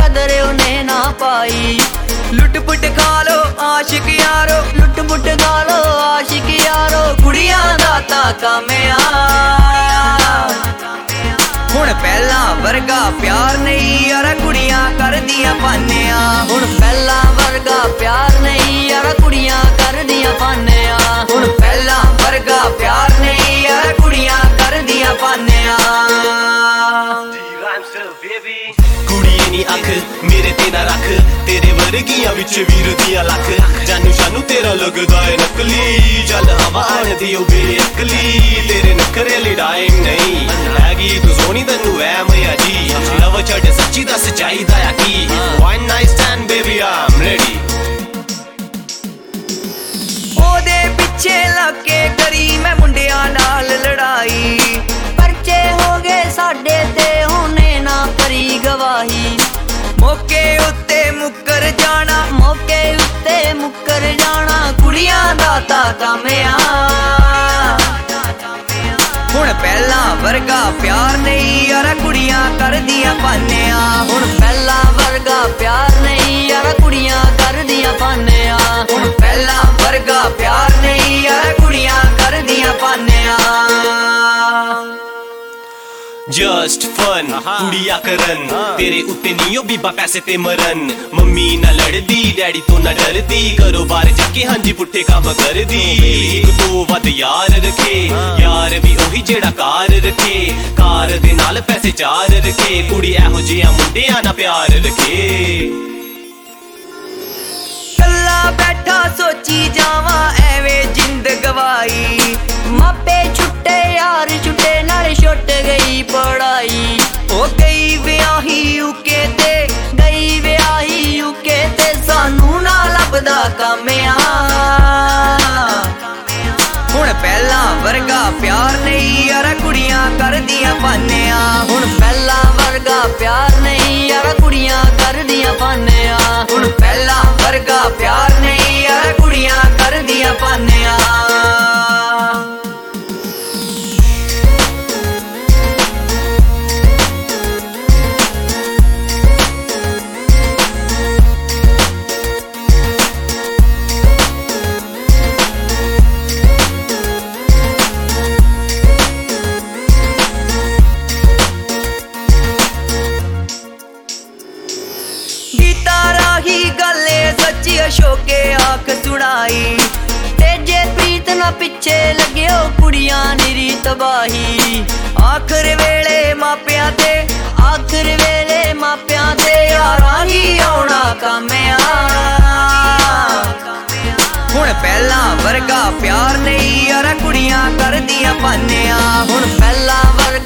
कदर उन्हें ना पाई। लुट पुट खा लो आशिक यारो, लुट पुट खा लो आशिक यारो, कुड़ियां दा तां काम हुण पहला वर्गा प्यार नहीं यार कुड़ियां कर दियां पाने। हुण पहला वर्गा प्यार नहीं यार कुड़ियां कर दियां पाने। हुण पहला वर्गा प्यार नहीं यार कुड़ियां कर दियां पाने। कुड़िए नी अख मेरे ते ना रख, तेरे वर्गियां विच वीर दियां लख। जानू शानू तेरा लगदा है नकली, चल हवा आण दियो बेअकली। तेरे नखरे ले टाइम नहीं हैगी तू सोनी तन्नू है मैया जी। लव छड़ सच्ची दस चाहिदा है की, one night stand baby I am ready. ओदे पिछे लग के करी मैं मुंडियां नाल लड़ाई, परचे हो गए साडे ते होने ना करी गवाही। मौके उत्ते मुकर जाना, मौके उत्ते मुकर जाना, कुड़ियां दा तां काम हुण पहला वर्गा प्यार नहीं यार कुड़ियां कर दियां पाने। हुण पहला वर्गा प्यार नहीं यार कुड़ियां कर दियां पाने। हुण पहला वर्गा प्यार नहीं यार कुड़ियां कर दियां पाने। जस्ट फन कुड़िया करन तेरे उत्ते नियो बीबा पैसे ते मरन। मम्मी ना लड़दी डैडी तो ना डरदी, घरों बाहर जाके हांजी पुट्ठे काम करदी। एक तो वध यार रखे, यार भी ओही जेड़ा कार रखे, कार दे नाल पैसे चार रखे। कुड़ी एहो जिहा मुंडियां ना प्यार रखे। कल्ला बैठा सोची जावा एवें जिंद गवाई, मापे छुट्टे यार छुट्टे नाल छुट गई पढ़ाई। ओ गई व्याही यूके ते, गई व्याही यूके ते, सानू ना लभदा काम हुण पहला वर्गा प्यार नहीं यार कुड़ियां कर दियां पाने। हुण पहला वर्गा प्यार नहीं यार कुड़ियां कर दियां पाने। हुण पहला वर्गा प्यार नहीं यार कुड़ियां कर दियां पाने। गले सच्ची अशोके आख सुनाई, तेजे प्रीत ना पिछे लगे कुड़ियां निरी तबाही। आखिर वेले मापिया ते, आखिर वेले मापिया ते, यारा ही आउणा काम हुण पहला वर्गा प्यार नहीं यार कुड़ियां कर दियां पाने। हुण पहला वर्गा